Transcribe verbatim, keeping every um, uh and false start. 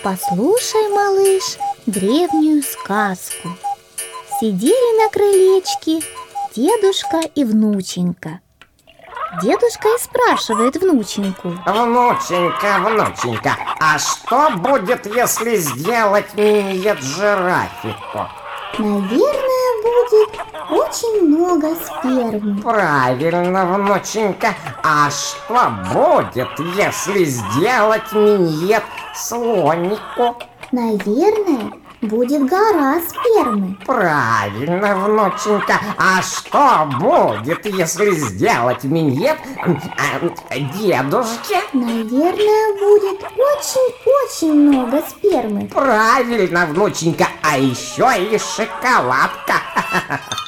Послушай, малыш, древнюю сказку. Сидели на крылечке дедушка и внученька. Дедушка и спрашивает внученьку: Внученька, внученька, а что будет, если сделать миньет жирафику? Наверное, будет очень много спермы. Правильно, внученька. А что будет, если сделать миньет слонику? Наверное, будет гора спермы. Правильно, внученька. А что будет, если сделать миньет э, дедушке? Наверное, будет очень-очень много спермы. Правильно, внученька. А еще и шоколадка.